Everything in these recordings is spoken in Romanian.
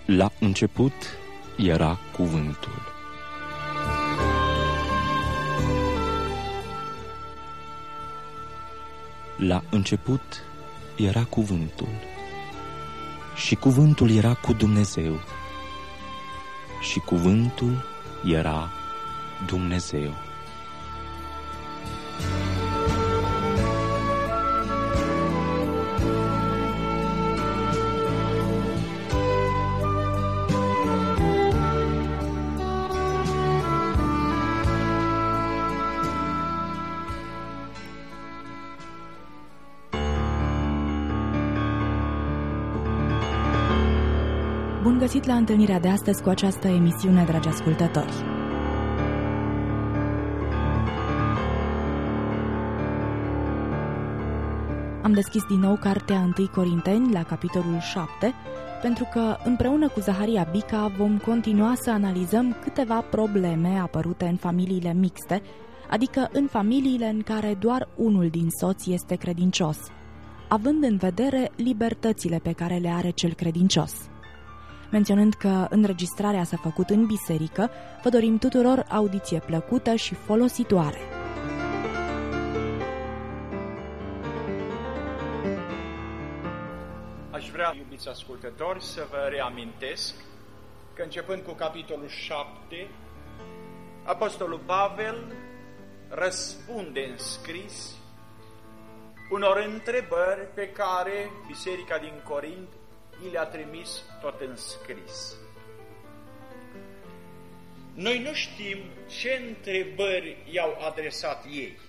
La început era Cuvântul. La început era Cuvântul, și Cuvântul era cu Dumnezeu, și Cuvântul era Dumnezeu. Bun găsit la întâlnirea de astăzi cu această emisiune, dragi ascultători! Am deschis din nou cartea 1 Corinteni la capitolul 7, pentru că împreună cu Zaharia Bica vom continua să analizăm câteva probleme apărute în familiile mixte, adică în familiile în care doar unul din soți este credincios, având în vedere libertățile pe care le are cel credincios. Menționând că înregistrarea s-a făcut în biserică, vă dorim tuturor audiție plăcută și folositoare. Aș vrea, iubiți ascultători, să vă reamintesc că începând cu capitolul 7, Apostolul Pavel răspunde în scris unor întrebări pe care biserica din Corint i le-a trimis tot în scris. Noi nu știm ce întrebări i-au adresat ei,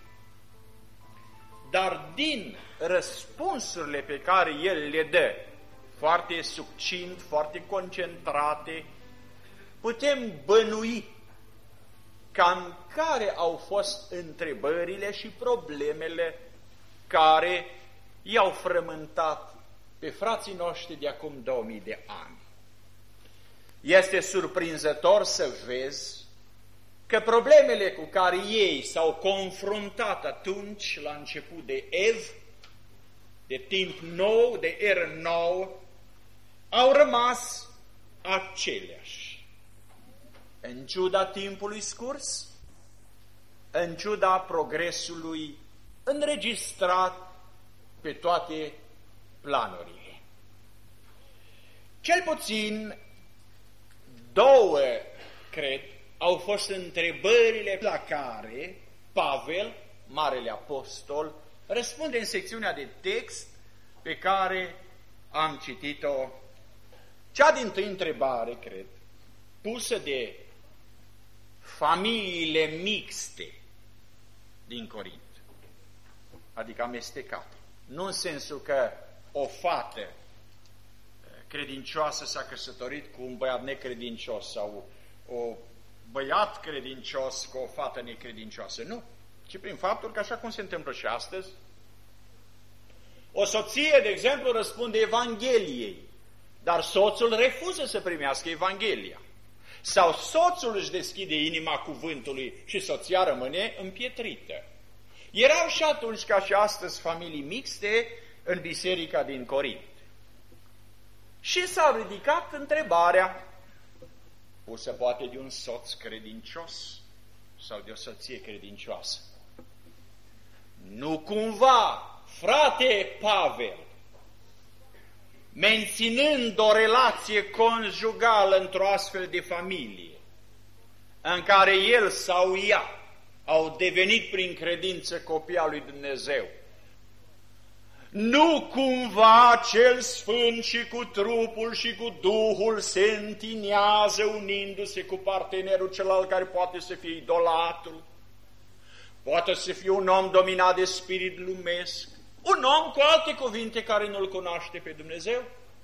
dar din răspunsurile pe care el le dă, foarte succint, foarte concentrate, putem bănui cam care au fost întrebările și problemele care i-au frământat pe frații noștri de acum 2000 de ani. Este surprinzător să vezi că problemele cu care ei s-au confruntat atunci, la început de Ev, de timp nou, de eră nouă, au rămas aceleași. În ciuda timpului scurs, în ciuda progresului înregistrat pe toate planurile. Cel puțin două, cred, au fost întrebările la care Pavel, Marele Apostol, răspunde în secțiunea de text pe care am citit-o. Cea dintâi întrebare, cred, pusă de familiile mixte din Corint, adică amestecate. Nu în sensul că o fată credincioasă s-a căsătorit cu un băiat necredincios sau o băiat credincios cu o fată necredincioasă, nu. Ci prin faptul că, așa cum se întâmplă și astăzi, o soție, de exemplu, răspunde Evangheliei, dar soțul refuză să primească Evanghelia. Sau soțul își deschide inima cuvântului și soția rămâne împietrită. Erau și atunci, ca și astăzi, familii mixte în biserica din Corint. Și s-a ridicat întrebarea, pusă poate de un soț credincios sau de o soție credincioasă. Nu cumva, frate Pavel, menținând o relație conjugală într-o astfel de familie, în care el sau ea au devenit prin credință copii al lui Dumnezeu, nu cumva cel sfânt și cu trupul și cu Duhul se întinează unindu-se cu partenerul celălalt care poate să fie idolatru, poate să fie un om dominat de spirit lumesc, un om, cu alte cuvinte, care nu-L cunoaște pe Dumnezeu?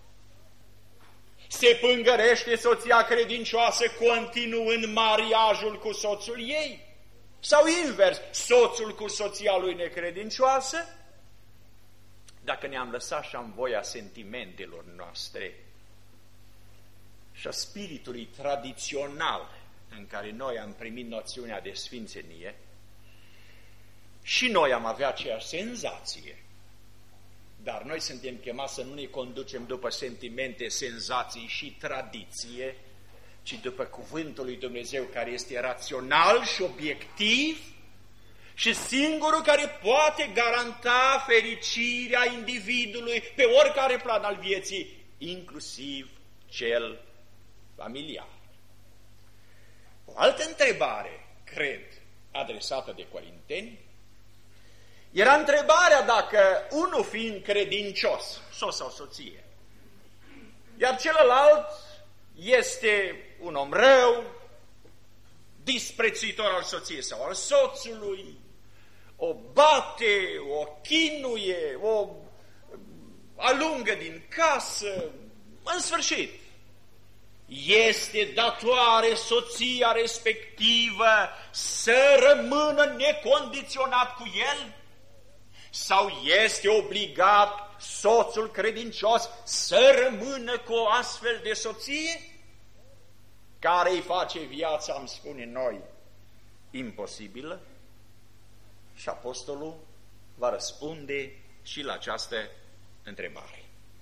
Se pângărește soția credincioasă continuând mariajul cu soțul ei? Sau invers, soțul cu soția lui necredincioasă? Dacă ne-am lăsat și în voia sentimentelor noastre și a spiritului tradițional în care noi am primit noțiunea de sfințenie, și noi am avea aceeași senzație. Dar noi suntem chemați să nu ne conducem după sentimente, senzații și tradiție, ci după cuvântul lui Dumnezeu, care este rațional și obiectiv și singurul care poate garanta fericirea individului pe oricare plan al vieții, inclusiv cel familiar. O altă întrebare, cred, adresată de corinteni, era întrebarea dacă unul fiind credincios, soț sau soție, iar celălalt este un om rău, disprețuitor al soției sau al soțului, o bate, o chinuie, o alungă din casă, în sfârșit, este datoare soția respectivă să rămână necondiționat cu el? Sau este obligat soțul credincios să rămână cu o astfel de soție care îi face viața, am spune noi, imposibilă? Și apostolul va răspunde și la această întrebare.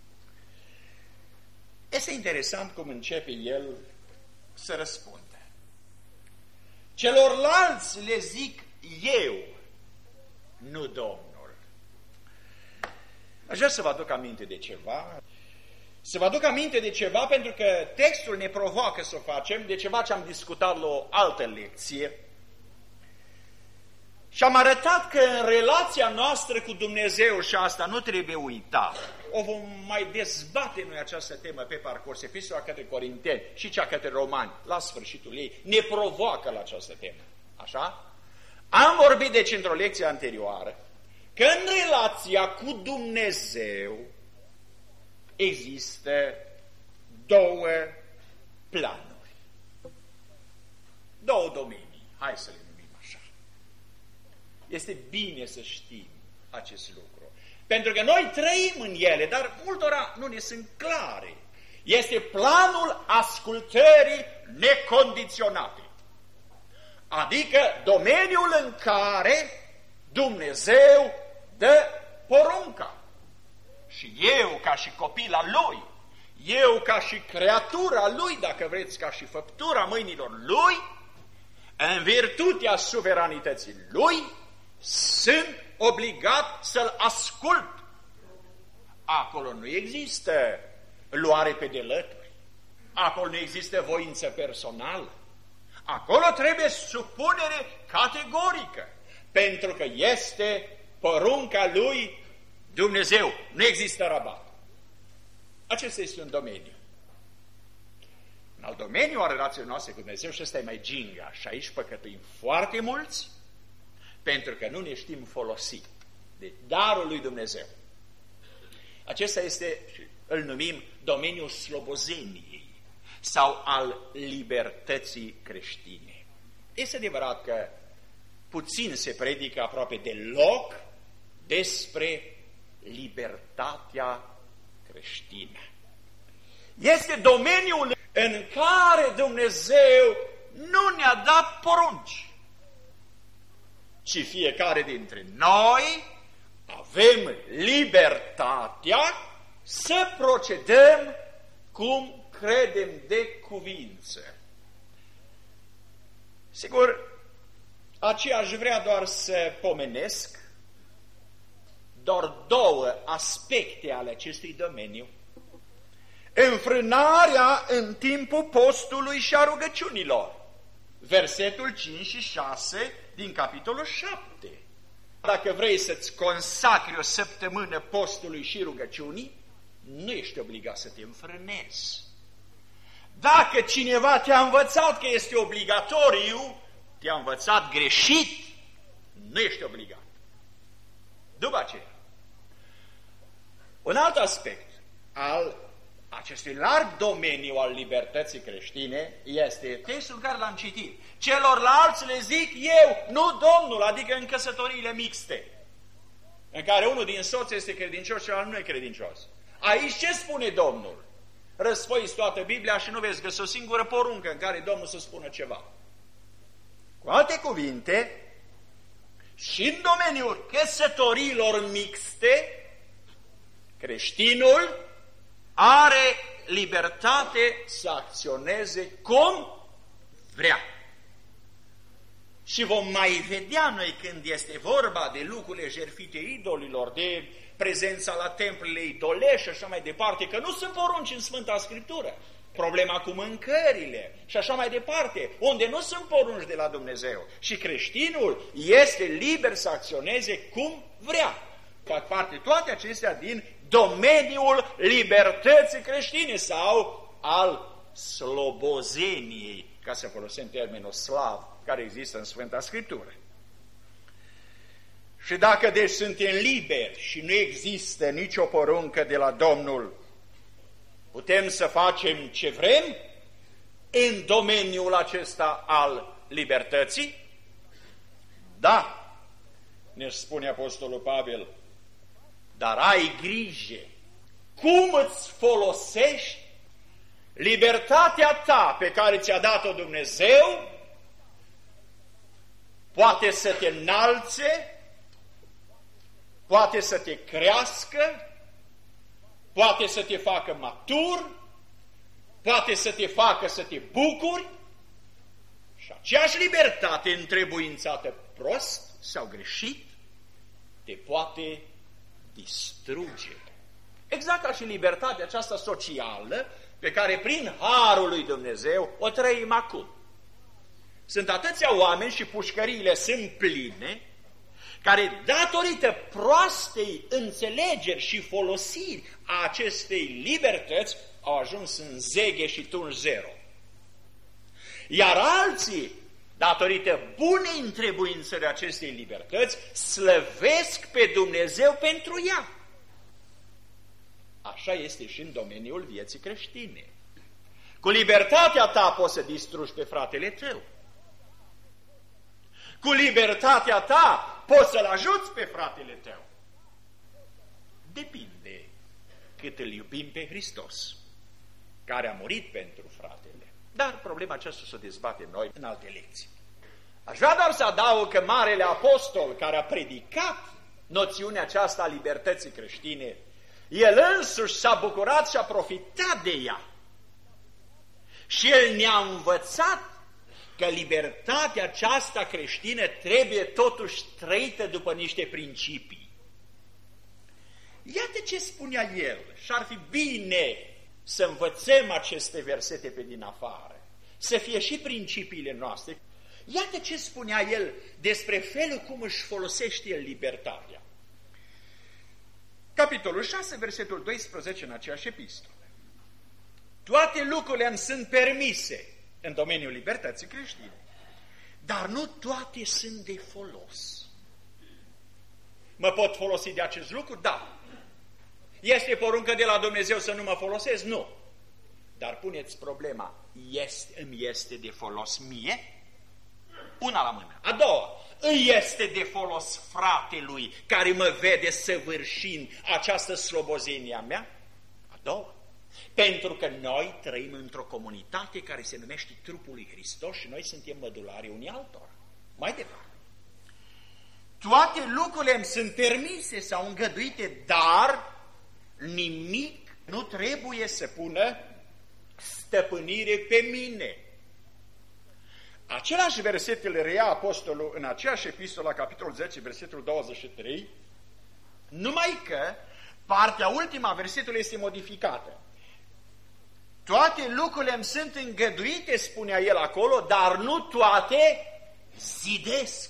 Este interesant cum începe el să răspundă. Celorlalți le zic eu, nu Domnul. Aș vrea să vă aduc aminte de ceva. Să vă aduc aminte de ceva pentru că textul ne provoacă să o facem, de ceva ce am discutat la o altă lecție. Și am arătat că în relația noastră cu Dumnezeu, și asta nu trebuie uitat, o vom mai dezbate noi această temă pe parcurs, epistola către Corinteni și cea către Romani, la sfârșitul ei, ne provoacă la această temă. Așa? Am vorbit deci într-o lecție anterioară că în relația cu Dumnezeu există două planuri, două domenii, hai să le numim așa. Este bine să știm acest lucru, pentru că noi trăim în ele, dar multora nu ne sunt clare. Este planul ascultării necondiționate, adică domeniul în care Dumnezeu dă porunca. Și eu, ca și copil al Lui, eu, ca și creatura Lui, dacă vreți, ca și făptura mâinilor Lui, în virtutea suveranității Lui, sunt obligat să-L ascult. Acolo nu există luare pe delături, acolo nu există voință personală, acolo trebuie supunere categorică, pentru că este porunca lui Dumnezeu, nu există rabat. Acesta este un domeniu. În alt domeniu a relației noastre cu Dumnezeu, și ăsta e mai ginga, și aici păcătuim foarte mulți, pentru că nu ne știm folosi de darul lui Dumnezeu. Acesta este, îl numim, domeniul slobozeniei sau al libertății creștine. Este adevărat că puțin se predică, aproape deloc, despre libertatea creștină. Este domeniul în care Dumnezeu nu ne-a dat porunci, ci fiecare dintre noi avem libertatea să procedăm cum credem de cuvință. Sigur, aceea aș vrea doar să pomenesc doar două aspecte ale acestui domeniu. Înfrânarea în timpul postului și a rugăciunilor. Versetul 5 și 6 din capitolul 7. Dacă vrei să-ți consacri o săptămână postului și rugăciunii, nu ești obligat să te înfrânezi. Dacă cineva te-a învățat că este obligatoriu, te-a învățat greșit, nu ești obligat. După aceea, un alt aspect al acestui larg domeniu al libertății creștine este textul care l-am citit. Celorlalți le zic eu, nu Domnul, adică în căsătoriile mixte, în care unul din soți este credincios și celălalt nu e credincios. Aici ce spune Domnul? Răsfoiți toată Biblia și nu veți găsi o singură poruncă în care Domnul să spună ceva. Cu alte cuvinte, și în domeniul căsătoriilor mixte, Creștinul are libertate să acționeze cum vrea. Și vom mai vedea noi când este vorba de lucrurile jertfite idolilor, de prezența la templele idolești și așa mai departe, că nu sunt porunci în Sfânta Scriptură. Problema cu mâncările și așa mai departe, unde nu sunt porunci de la Dumnezeu. Și creștinul este liber să acționeze cum vrea. Fac parte toate acestea din domeniul libertății creștine sau al slobozeniei, ca să folosim termenul slav, care există în Sfânta Scriptură. Și dacă deci suntem liberi și nu există nicio poruncă de la Domnul, putem să facem ce vrem în domeniul acesta al libertății? Da, ne spune Apostolul Pavel, dar ai grijă cum îți folosești libertatea ta pe care ți-a dat-o Dumnezeu, poate să te înalțe, poate să te crească, poate să te facă matur, poate să te facă să te bucuri, și aceeași libertate întrebuințată prost sau greșit te poate distruge. Exact ca și libertatea aceasta socială pe care prin harul lui Dumnezeu o trăim acum. Sunt atâția oameni și pușcăriile sunt pline, care datorită proastei înțelegeri și folosiri a acestei libertăți au ajuns în zeghe și tunși zero. Iar alții, datorită bunei întrebuințări acestei libertăți, slăvesc pe Dumnezeu pentru ea. Așa este și în domeniul vieții creștine. Cu libertatea ta poți să distrugi pe fratele tău. Cu libertatea ta poți să-l ajuți pe fratele tău. Depinde cât îl iubim pe Hristos, care a murit pentru fratele. Dar problema aceasta o să o dezbatem noi în alte lecții. Aș vrea doar să adaug că Marele Apostol, care a predicat noțiunea aceasta a libertății creștine, el însuși s-a bucurat și a profitat de ea. Și el ne-a învățat că libertatea aceasta creștină trebuie totuși trăită după niște principii. Iată ce spunea el, și ar fi bine să învățăm aceste versete pe din afară, să fie și principiile noastre. Iată ce spunea el despre felul cum își folosește el libertatea. Capitolul 6, versetul 12 în aceeași epistolă. Toate lucrurile îmi sunt permise în domeniul libertății creștine, dar nu toate sunt de folos. Mă pot folosi de acest lucru? Da. Este poruncă de la Dumnezeu să nu mă folosesc? Nu. Dar puneți problema, îmi este de folos mie? Una la mână. A doua, îi este de folos fratelui care mă vede săvârșind această slobozenie a mea? A doua. Pentru că noi trăim într-o comunitate care se numește trupul lui Hristos și noi suntem mădulari unii altora. Mai departe. Toate lucrurile îmi sunt permise sau îngăduite, dar nimic nu trebuie să pună stăpânire pe mine. Același verset îl reia Apostolul în aceeași epistolă, capitolul 10, versetul 23, numai că partea ultima a versetului este modificată. Toate lucrurile îmi sunt îngăduite, spunea el acolo, dar nu toate zidesc.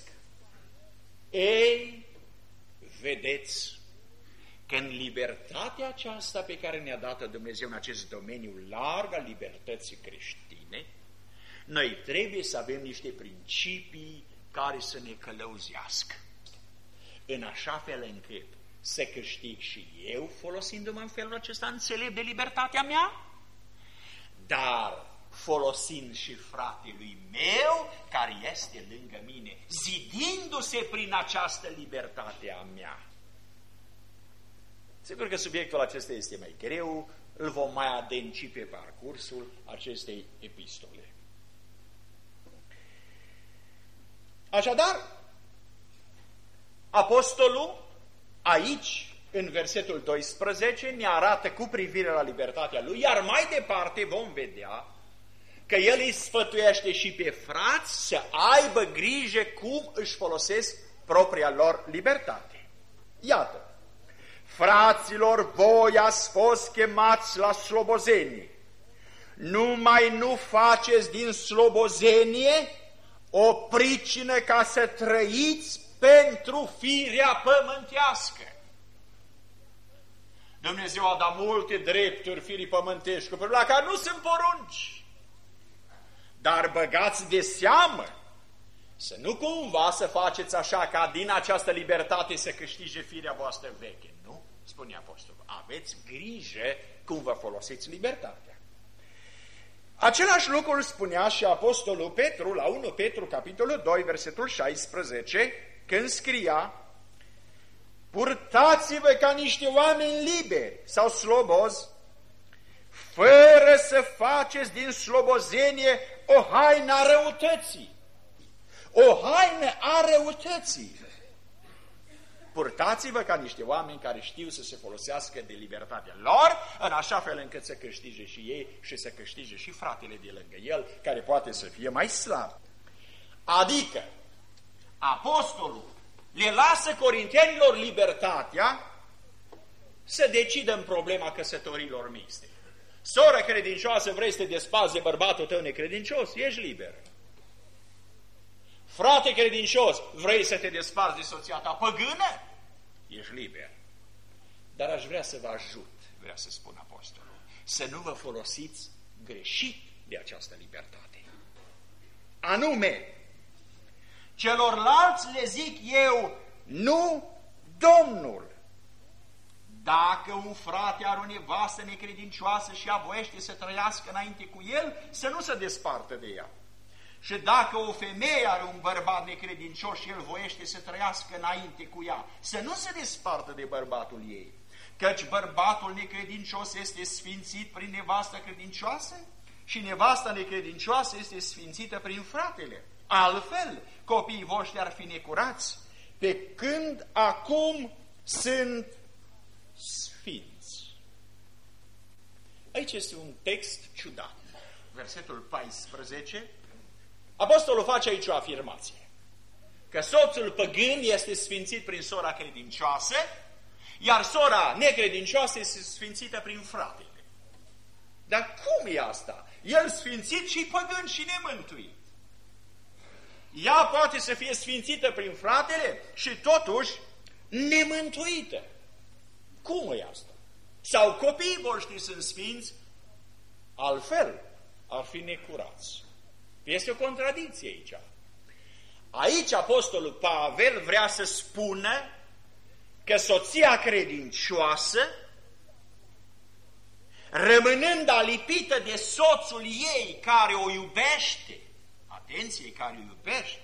Ei, vedeți că în libertatea aceasta pe care ne-a dat Dumnezeu în acest domeniu larg al libertății creștine, noi trebuie să avem niște principii care să ne călăuzească, în așa fel încât să câștig și eu, folosindu-mă în felul acesta înțelept de libertatea mea, dar folosind și fratelui meu care este lângă mine, zidindu-se prin această libertate a mea. Sigur că subiectul acesta este mai greu, îl vom mai adânci pe parcursul acestei epistole. Așadar, apostolul aici în versetul 12 ne arată cu privire la libertatea lui, iar mai departe vom vedea că el îi sfătuiește și pe frați să aibă grijă cum își folosesc propria lor libertate. Iată, fraților, voi ați fost chemați la slobozenie. Numai nu faceți din slobozenie o pricină ca să trăiți pentru firea pământească. Dumnezeu a dat multe drepturi firii pământești, cu la care nu sunt porunci. Dar băgați de seamă să nu cumva să faceți așa ca din această libertate să câștige firea voastră veche. Nu, spune apostolul, aveți grijă cum vă folosiți libertatea. Același lucru îl spunea și apostolul Petru la 1 Petru, capitolul 2, versetul 16, când scria: purtați-vă ca niște oameni liberi sau slobozi, fără să faceți din slobozenie o haină a răutății. O haină a răutății. Purtați-vă ca niște oameni care știu să se folosească de libertatea lor, în așa fel încât să câștige și ei și să câștige și fratele de lângă el, care poate să fie mai slab. Adică, apostolul le lasă corintenilor libertatea să decidă în problema căsătorilor mixte. Soră credincioasă, vrei să te despazi de bărbatul tău necredincios? Ești liber. Frate credincios, vrei să te desparți de soția ta păgână? Ești liber. Dar aș vrea să vă ajut, vrea să spun apostolul, să nu vă folosiți greșit de această libertate. Anume, celorlalți le zic eu, nu Domnul. Dacă un frate are o nevastă necredincioasă și ea voiește să trăiască înainte cu el, să nu se despartă de ea. Și dacă o femeie are un bărbat necredincios și el voiește să trăiască înainte cu ea, să nu se despartă de bărbatul ei, căci bărbatul necredincios este sfințit prin nevasta credincioasă și nevasta necredincioasă este sfințită prin fratele. Altfel, copiii voștri ar fi necurați, pe când acum sunt sfinți. Aici este un text ciudat. Versetul 14, apostolul face aici o afirmație, că soțul păgân este sfințit prin sora credincioasă, iar sora necredincioasă este sfințită prin fratele. Dar cum e asta? El sfințit și păgân și nemântuit. Ea poate să fie sfințită prin fratele și totuși nemântuită. Cum e asta? Sau copiii voștri sunt sfinți, altfel ar fi necurați. Este o contradicție aici. Aici apostolul Pavel vrea să spună că soția credincioasă, rămânând alipită de soțul ei care o iubește, atenție, care o iubește,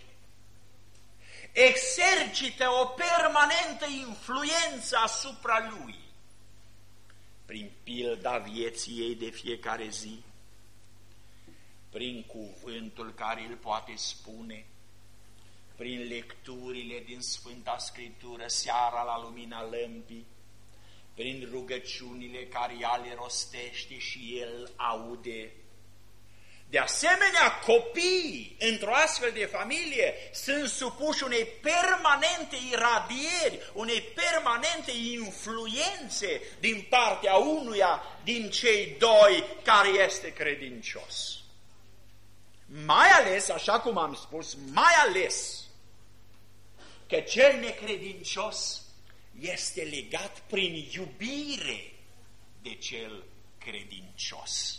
exercită o permanentă influență asupra lui, prin pilda vieții ei de fiecare zi, prin cuvântul care îl poate spune, prin lecturile din Sfânta Scriptură seara la lumina lămpii, prin rugăciunile care ea le rostește și el aude. De asemenea, copiii într-o astfel de familie sunt supuși unei permanente iradieri, unei permanente influențe din partea unuia din cei doi care este credincios. Mai ales, așa cum am spus, mai ales că cel necredincios este legat prin iubire de cel credincios.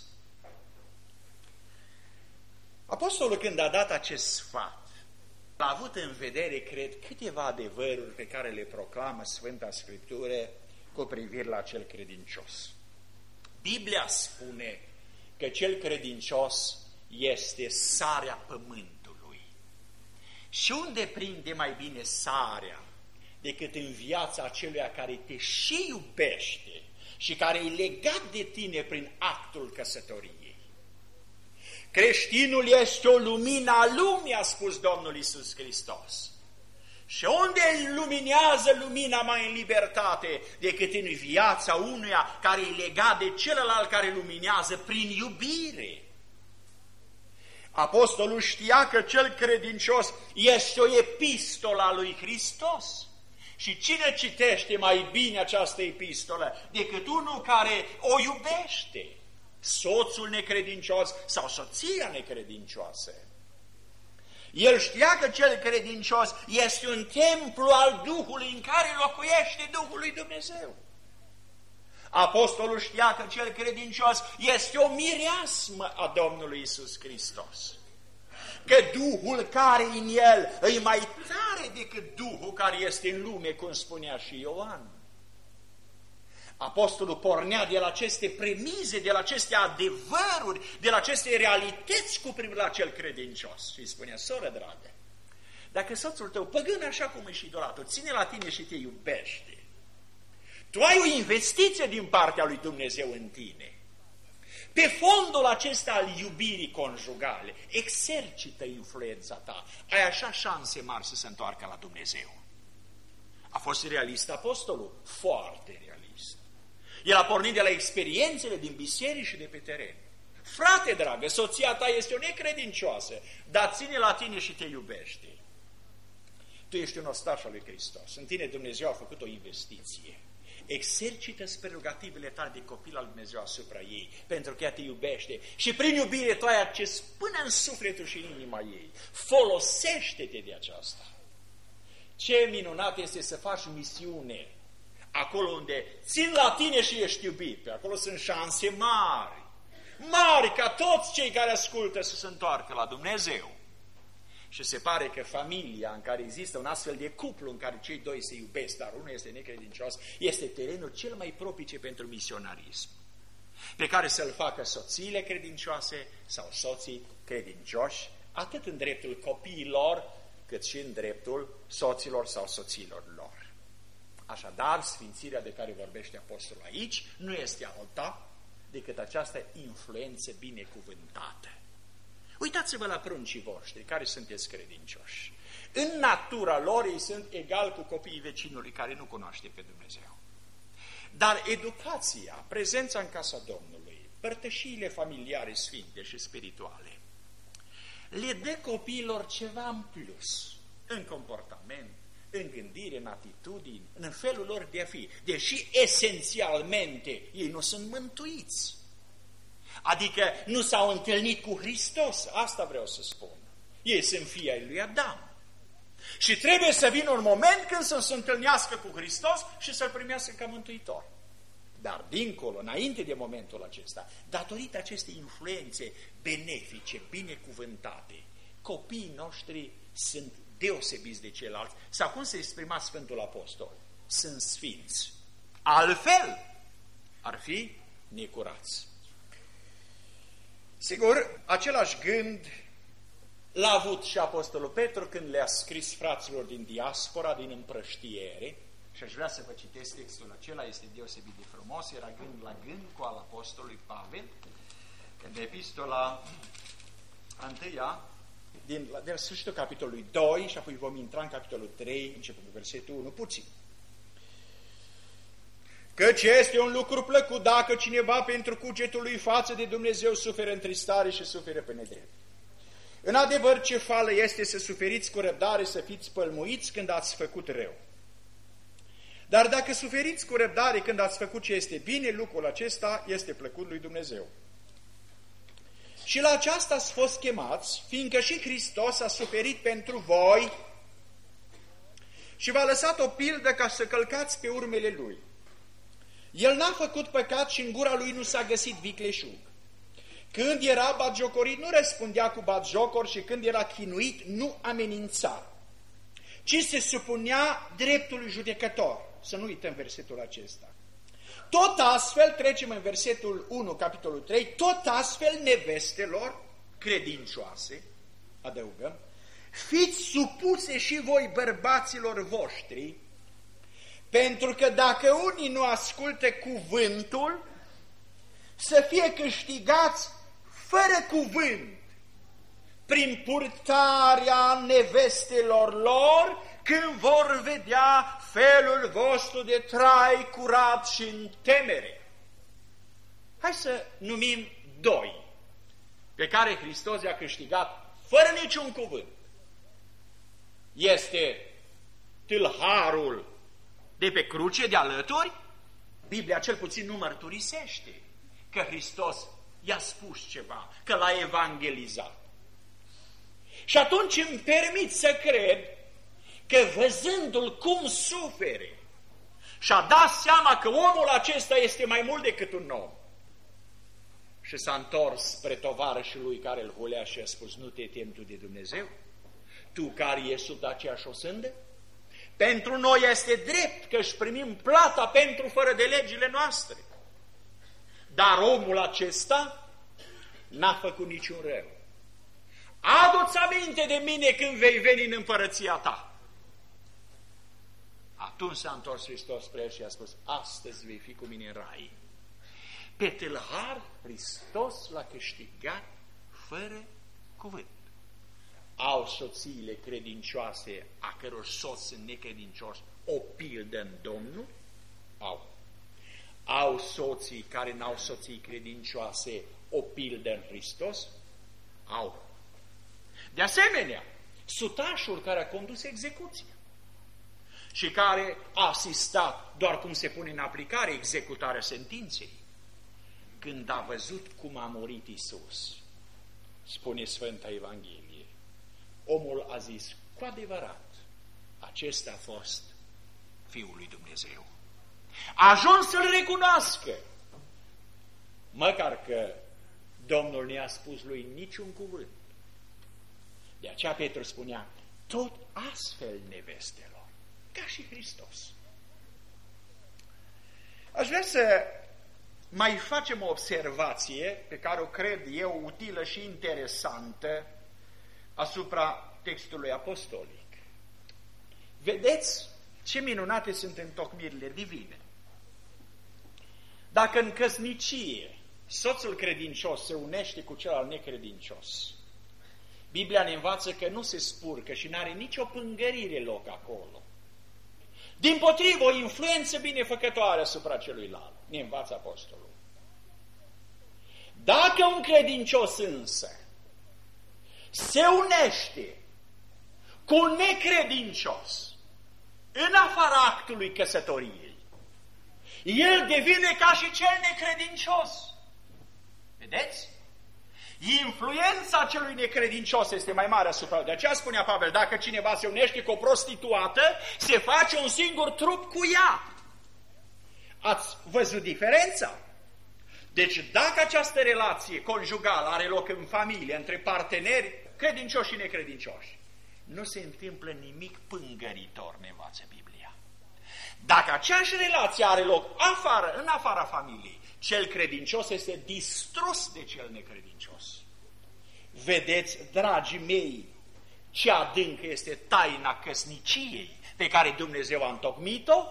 Apostolul, când a dat acest sfat, a avut în vedere, cred, câteva adevăruri pe care le proclamă Sfânta Scriptură cu privire la cel credincios. Biblia spune că cel credincios este sarea pământului. Și unde prinde mai bine sarea decât în viața aceluia care te și iubește și care e legat de tine prin actul căsătoriei? Creștinul este o lumină a lumii, a spus Domnul Iisus Hristos. Și unde luminează lumina mai în libertate decât în viața unuia care e legat de celălalt care luminează prin iubire? Apostolul știa că cel credincios este o epistolă a lui Hristos. Și cine citește mai bine această epistolă decât unul care o iubește? Soțul necredincios sau soția necredincioasă. El știa că cel credincios este un templu al Duhului în care locuiește Duhul lui Dumnezeu. Apostolul știa că cel credincios este o mireasmă a Domnului Iisus Hristos. Că Duhul care în el e mai tare decât Duhul care este în lume, cum spunea și Ioan. Apostolul pornea de la aceste premize, de la aceste adevăruri, de la aceste realități cu privire la cel credincios. Și îi spunea: soră dragă, dacă soțul tău, păgân așa cum e și idolatul, ține la tine și te iubește, tu ai o investiție din partea lui Dumnezeu în tine. Pe fondul acesta al iubirii conjugale, exercită influența ta. Ai așa șanse mari să se întoarcă la Dumnezeu. A fost realist apostolul? Foarte realist. El a pornit de la experiențele din biserici și de pe teren. Frate dragă, soția ta este o necredincioasă, dar ține la tine și te iubește. Tu ești un ostaș al lui Hristos. În tine Dumnezeu a făcut o investiție. Exercită-ți prerogativele tale de copil al Dumnezeu asupra ei, pentru că ea te iubește. Și prin iubire tu ai acces până în sufletul și în inima ei. Folosește-te de aceasta. Ce minunat este să faci misiune acolo unde țin la tine și ești iubit. Pe acolo sunt șanse mari, mari ca toți cei care ascultă să se întoarcă la Dumnezeu. Și se pare că familia în care există un astfel de cuplu în care cei doi se iubesc, dar unul este necredincios, este terenul cel mai propice pentru misionarism, pe care să-l facă soțiile credincioase sau soții credincioși, atât în dreptul copiilor, cât și în dreptul soților sau soților lor. Așadar, sfințirea de care vorbește apostolul aici nu este alta decât această influență binecuvântată. Uitați-vă la pruncii voștri, care sunteți credincioși. În natura lor ei sunt egal cu copiii vecinului care nu cunoaște pe Dumnezeu. Dar educația, prezența în casa Domnului, părtășiile familiare sfinte și spirituale, le dă copiilor ceva în plus, în comportament, în gândire, în atitudini, în felul lor de a fi, deși esențialmente ei nu sunt mântuiți. Adică nu s-au întâlnit cu Hristos, asta vreau să spun. Ei sunt fii ai lui Adam. Și trebuie să vină un moment când să se întâlnească cu Hristos și să-L primească ca mântuitor. Dar dincolo, înainte de momentul acesta, datorită acestei influențe benefice, binecuvântate, copiii noștri sunt deosebiți de ceilalți. Sau cum se exprima Sfântul Apostol? Sunt sfinți. Altfel ar fi necurați. Sigur, același gând l-a avut și Apostolul Petru când le-a scris fraților din diaspora, din împrăștiere, și aș vrea să vă citesc textul acela, este deosebit de frumos, era gând la gând cu al Apostolului Pavel, în epistola 1, de la sfârșitul capitolului 2, și apoi vom intra în capitolul 3, începând cu versetul 1, puțin. Căci este un lucru plăcut dacă cineva pentru cugetul lui față de Dumnezeu suferă întristare și suferă pe nedrept. În adevăr, ce fală este să suferiți cu răbdare, să fiți pălmuiți când ați făcut rău. Dar dacă suferiți cu răbdare când ați făcut ce este bine, lucrul acesta este plăcut lui Dumnezeu. Și la aceasta ați fost chemați, fiindcă și Hristos a suferit pentru voi și v-a lăsat o pildă ca să călcați pe urmele Lui. El n-a făcut păcat și în gura Lui nu s-a găsit vicleșug. Când era batjocorit, nu răspundea cu batjocori și când era chinuit, nu amenința, ci se supunea dreptului judecător. Să nu uităm versetul acesta. Tot astfel, trecem în versetul 1, capitolul 3, tot astfel nevestelor credincioase, adăugăm, fiți supuse și voi bărbaților voștri, pentru că dacă unii nu ascultă cuvântul, să fie câștigați fără cuvânt, prin purtarea nevestelor lor când vor vedea felul vostru de trai curat și în temere. Hai să numim doi pe care Hristos i-a câștigat fără niciun cuvânt. Este tâlharul de pe cruce de alături. Biblia cel puțin nu mărturisește că Hristos i-a spus ceva, că l-a evangelizat. Și atunci îmi permit să cred că văzându-l cum sufere și-a dat seama că omul acesta este mai mult decât un om. Și s-a întors spre tovarășul lui care îl hulea și a spus: nu te temi tu de Dumnezeu? Tu care ești sub aceeași osândă? Pentru noi este drept că își primim plata pentru fără de legile noastre. Dar omul acesta n-a făcut niciun rău. Adu-ți aminte de mine când vei veni în împărăția ta. Atunci s-a întors Hristos spre el și a spus: astăzi vei fi cu mine în rai. Pe tâlhar Hristos l-a câștigat fără cuvânt. Au soțiile credincioase, a căror soți sunt necredincioși, o pildă în Domnul? Au. Au soții care n-au soții credincioase o pildă în Hristos? Au. De asemenea, sutașul care a condus execuția și care a asistat doar cum se pune în aplicare executarea sentinței, când a văzut cum a murit Iisus, spune Sfânta Evanghelie, omul a zis: cu adevărat, acesta a fost Fiul lui Dumnezeu. A ajuns să-L recunoască, măcar că Domnul ne-a spus lui niciun cuvânt. De aceea Petru spunea: tot astfel, nevestelor, ca și Hristos. Aș vrea să mai facem o observație pe care o cred eu utilă și interesantă asupra textului apostolic. Vedeți ce minunate sunt întocmirile divine. Dacă în căsnicie soțul credincios se unește cu cel necredincios, Biblia ne învață că nu se spurcă și n-are nicio pângărire loc acolo. Dimpotrivă, o influență binefăcătoare asupra celuilalt, ne învață apostolul. Dacă un credincios însă se unește cu un necredincios în afara actului căsătoriei, el devine ca și cel necredincios. Vedeți? Influența celui necredincios este mai mare asupra. De aceea spunea Pavel: dacă cineva se unește cu o prostituată, se face un singur trup cu ea. Ați văzut diferența? Deci dacă această relație conjugală are loc în familie, între parteneri credincioși și necredincioși, nu se întâmplă nimic pângăritor, ne învață Biblia. Dacă aceeași relație are loc în afara familiei, cel credincios este distrus de cel necredincios. Vedeți, dragii mei, ce adâncă este taina căsniciei pe care Dumnezeu a întocmit-o?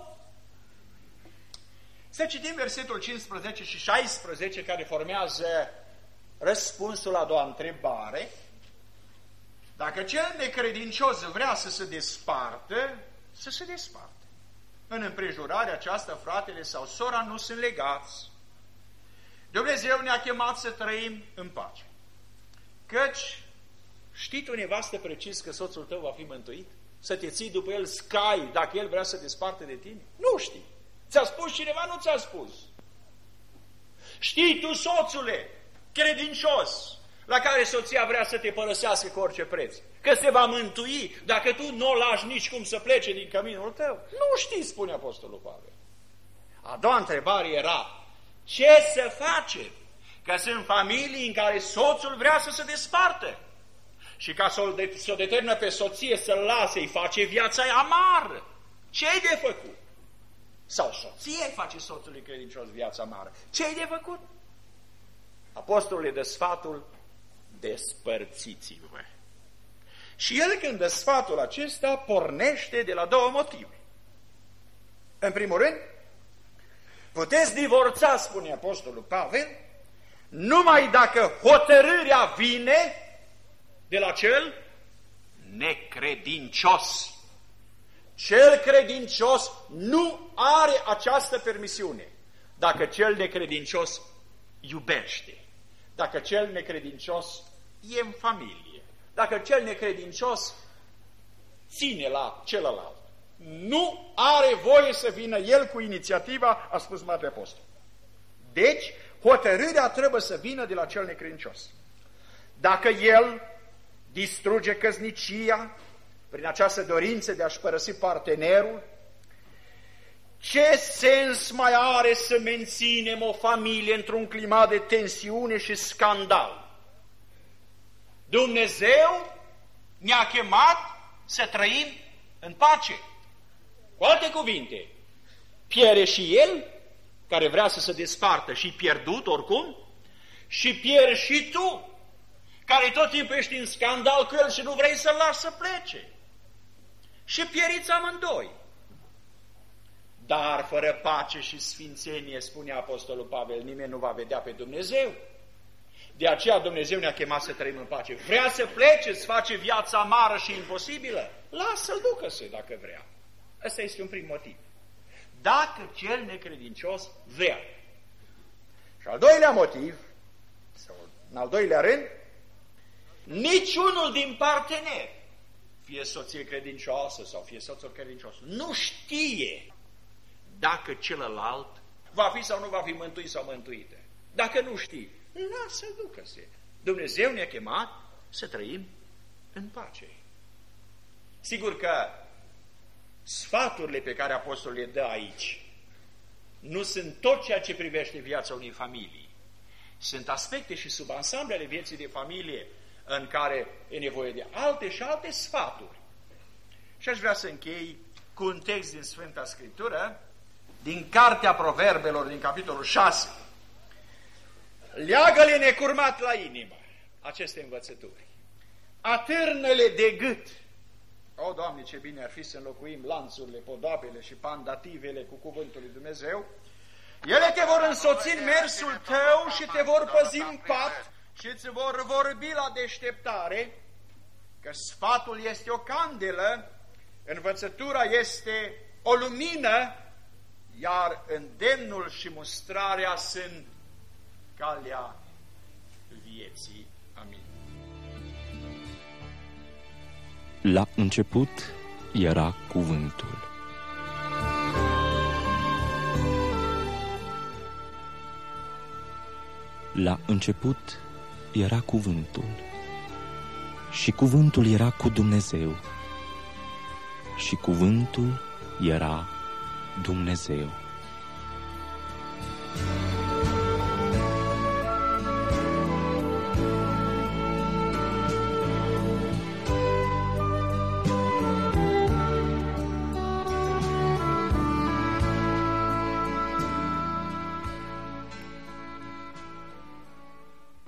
Să citim versetul 15 și 16, care formează răspunsul la a doua întrebare. Dacă cel necredincios vrea să se despartă, să se despartă. În împrejurarea aceasta, fratele sau sora nu sunt legați. Dumnezeu ne-a chemat să trăim în pace. Căci știi tu, nevastă, precis că soțul tău va fi mântuit? Să te ții după el scai dacă el vrea să desparte de tine? Nu știi. Ți-a spus cineva? Nu ți-a spus. Știi tu, soțule credincios, la care soția vrea să te părăsească cu orice preț, că se va mântui dacă tu nu o lași nici cum să plece din căminul tău? Nu știi, spune Apostolul Pavel. A doua întrebare era: ce să facem? Că sunt familii în care soțul vrea să se despartă și ca să o determină pe soție să-l lase, îi face viața amară. Ce-i de făcut? Sau soția îi face soțului credincios viața amară. Ce-i de făcut? Apostolul le dă sfatul: despărțiți-vă. Și el, când dă sfatul acesta, pornește de la două motive. În primul rând, puteți divorța, spune Apostolul Pavel, numai dacă hotărârea vine de la cel necredincios. Cel credincios nu are această permisiune. Dacă cel necredincios iubește, dacă cel necredincios e în familie, dacă cel necredincios ține la celălalt, nu are voie să vină el cu inițiativa, a spus Marele Apostol. Deci, hotărârea trebuie să vină de la cel necredincios. Dacă el distruge căsnicia prin această dorință de a-și părăsi partenerul, ce sens mai are să menținem o familie într-un climat de tensiune și scandal? Dumnezeu ne-a chemat să trăim în pace. Cu alte cuvinte, pierde și el, care vrea să se despartă și pierdut oricum, și pierzi și tu, care tot timpul ești în scandal cu el și nu vrei să-l lași să plece. Și pieriți amândoi. Dar fără pace și sfințenie, spune Apostolul Pavel, nimeni nu va vedea pe Dumnezeu. De aceea Dumnezeu ne-a chemat să trăim în pace. Vrea să plece, să face viața amară și imposibilă? Lasă-l, ducă-se dacă vrea. Ăsta este un prim motiv. Dacă cel necredincios vrea. Și al doilea motiv, sau în al doilea rând, niciunul din parteneri, fie soție credincioasă sau fie soțul credincios, nu știe dacă celălalt va fi sau nu va fi mântuit sau mântuită. Dacă nu știi, lasă-l, ducă-se. Dumnezeu ne-a chemat să trăim în pace. Sigur că sfaturile pe care Apostolul le dă aici nu sunt tot ceea ce privește viața unei familii. Sunt aspecte și subansamble ale vieții de familie în care e nevoie de alte și alte sfaturi. Și aș vrea să închei cu un text din Sfânta Scriptură, din Cartea Proverbelor, din capitolul 6. Leagă-le necurmat la inimă aceste învățături. Atârnă-le de gât. O, Doamne, ce bine ar fi să înlocuim lanțurile, podoabele și pandativele cu cuvântul lui Dumnezeu. Ele te vor însoți în mersul tău și te vor păzi în pat și îți vor vorbi la deșteptare, că sfatul este o candelă, învățătura este o lumină, iar îndemnul și mustrarea sunt calea vieții. Amin. La început era cuvântul. La început era cuvântul. Și cuvântul era cu Dumnezeu. Și cuvântul era Dumnezeu.